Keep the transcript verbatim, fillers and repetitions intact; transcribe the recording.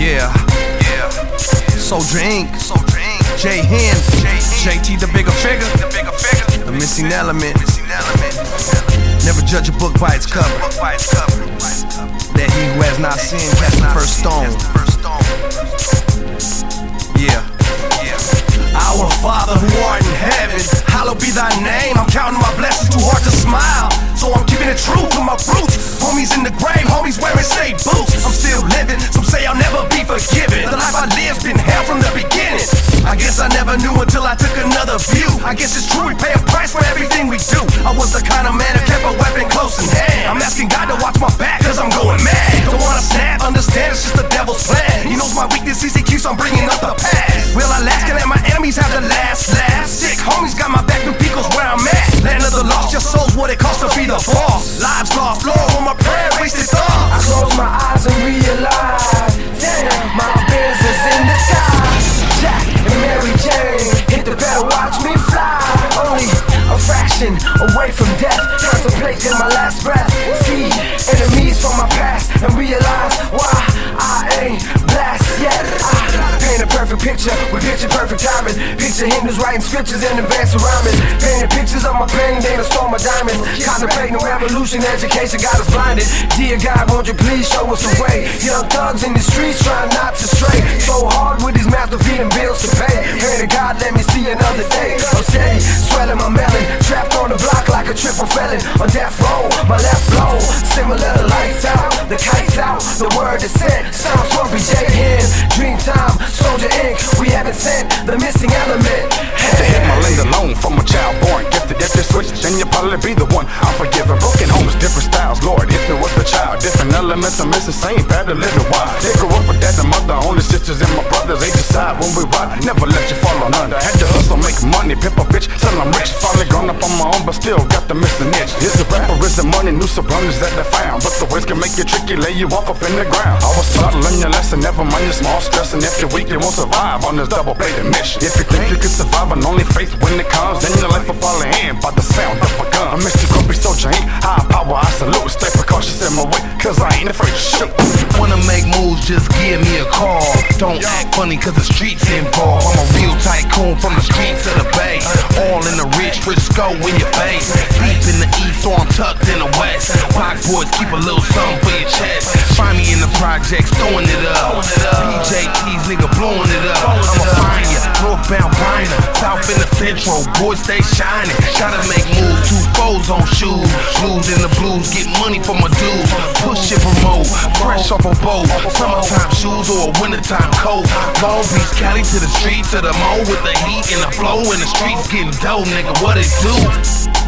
Yeah, yeah. Soldier Incorporated. Soldier Incorporated. J Hen. J T the bigger figure. The bigger figure. The missing element. Missing element. Never judge a book by its cover. Book by its cover. That he who has not sinned cast the first stone. Yeah. Our Father who art in heaven, hallowed be thy name. I'm counting my blessings, too hard to smile, so I'm keeping it true to my roots. Homies in the grave, homies wearing state boots. I'm still living, some say I'll never be forgiven. The life I live's been hell from the beginning. I guess I never knew until I took another view. I guess it's true, we pay a price for everything we do. I was the kind of man who kept a weapon close in hand. I'm asking God to watch my back, cause I'm going mad. Don't wanna snap, understand it's just the devil's plan. He knows my weaknesses, he keeps on bringing up the past. Will I last? Can let my enemies have the last laugh? Sick homies got my back, new Pico's where I'm at. Land of the lost, your soul's what it costs to be the boss. Lives lost, Lord, on my prayer, wasted thoughts. I close my eyes and realize, damn, my Benz is in the sky. Jack and Mary Jane, hit the pedal, watch me fly. Only a fraction away from death, contemplating my last breath. See enemies from my past and realize why I ain't blessed yet. I paint a perfect picture with picture perfect timing. Picture Hindus writing scriptures in advance of rhyming. Painting pictures of my pain, they a storm of diamonds. Contemplating revolution, education got us blinded. Dear God, won't you please show us the way? Young thugs in the streets trying not to stray. So hard with these master feeding bills to pay. Pray to God, let me see another day. I'm steady, swelling my melon, trapped on the block like a triple felon. On death row, my left blow, similar to lights out, the kites out, the word is sent. Sounds from B J Hen, Dreamtime, Soldier Incorporated. We haven't sent the missing element. To hit my lane alone from a child born gifted. If you switch, then you'll probably be the one. I'm forgiving broken homes, different styles. Lord, hit me with the child. Different elements, I'm missing, same pattern, living wild. They grew up with dad and mother, only sisters and my brothers. They decide when we ride, never let you fall on under. Had to hustle, make money, pimp a bitch, till I'm rich. Finally grown up on my own, but still got the missing itch. Is a rapper, is the money, new subliminals that they found. But the ways can make you tricky, lay you off up in the ground. I was taught to learn your lesson, never mind your small stress. And if you're weak, you won't survive on this double-bladed mission. If you think you can survive on only faith when it comes, then your life will fall in by the sound of a gun. I'm Mister Grumpy Soldier Incorporated, high power, I salute. Stay precautious in my way, cause I ain't afraid to shoot. Wanna make moves, just give me a call. Don't act funny cause the streets involved. I'm a real tycoon from the streets to the bay. All in the rich, Frisco in your face. Deep in the east, so I'm tucked in the west. Rock boys, keep a little something for your chest. Find me in the projects, throwing it up. P J T's nigga blowing it up. I'ma find ya, northbound Bryna, south in the central. Boys stay shining, gotta make moves. Two foes on shoes, blues in the blues. Get money for my dudes, push it promote. Fresh off a boat, summertime shoes or a wintertime coat. Long Beach, Cali to the streets, to the mo with the heat and the flow. In the streets getting dope, nigga, what it do?